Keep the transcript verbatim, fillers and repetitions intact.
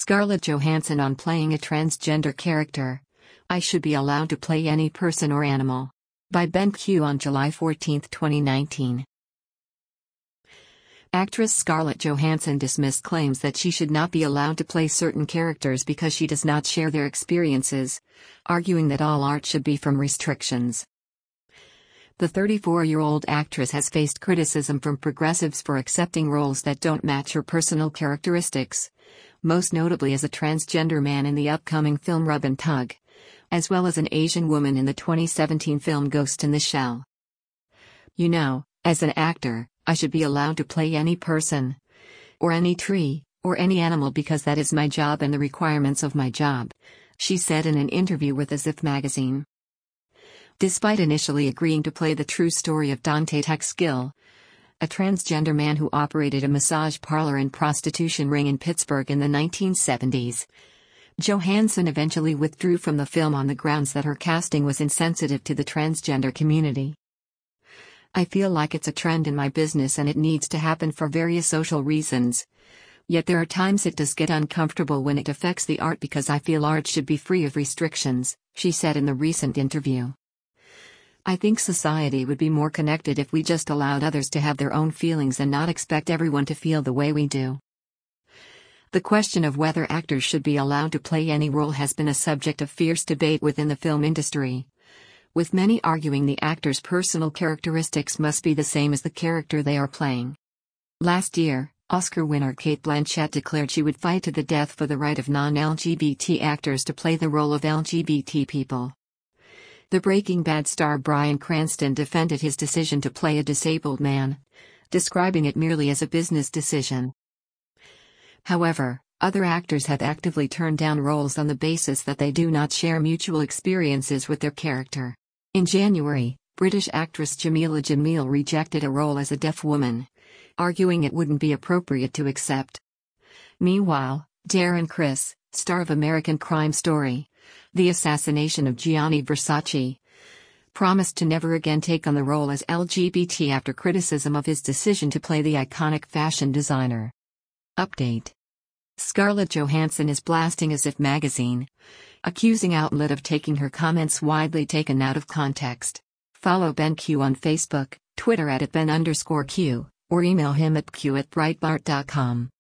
Scarlett Johansson on playing a transgender character. I should be allowed to play any person or animal. By Ben Q on July fourteenth, twenty nineteen. Actress Scarlett Johansson dismissed claims that she should not be allowed to play certain characters because she does not share their experiences, arguing that all art should be from restrictions. The thirty-four-year-old actress has faced criticism from progressives for accepting roles that don't match her personal characteristics, most notably as a transgender man in the upcoming film Rub and Tug, as well as an Asian woman in the twenty seventeen film Ghost in the Shell. You know, as an actor, I should be allowed to play any person, or any tree, or any animal because that is my job and the requirements of my job, she said in an interview with As If magazine. Despite initially agreeing to play the true story of Dante Texgill, a transgender man who operated a massage parlor and prostitution ring in Pittsburgh in the nineteen seventies, Johansson eventually withdrew from the film on the grounds that her casting was insensitive to the transgender community. I feel like it's a trend in my business and it needs to happen for various social reasons. Yet there are times it does get uncomfortable when it affects the art because I feel art should be free of restrictions, she said in the recent interview. I think society would be more connected if we just allowed others to have their own feelings and not expect everyone to feel the way we do. The question of whether actors should be allowed to play any role has been a subject of fierce debate within the film industry, with many arguing the actor's personal characteristics must be the same as the character they are playing. Last year, Oscar winner Cate Blanchett declared she would fight to the death for the right of non-L G B T actors to play the role of L G B T people. The Breaking Bad star Bryan Cranston defended his decision to play a disabled man, describing it merely as a business decision. However, other actors have actively turned down roles on the basis that they do not share mutual experiences with their character. In January, British actress Jameela Jamil rejected a role as a deaf woman, arguing it wouldn't be appropriate to accept. Meanwhile, Darren Criss, star of American Crime Story, The Assassination of Gianni Versace, promised to never again take on the role as L G B T after criticism of his decision to play the iconic fashion designer. Update: Scarlett Johansson is blasting As If magazine, accusing outlet of taking her comments widely taken out of context. Follow Ben Q on Facebook, Twitter at, at Ben underscore Q, or email him at q at breitbart dot com.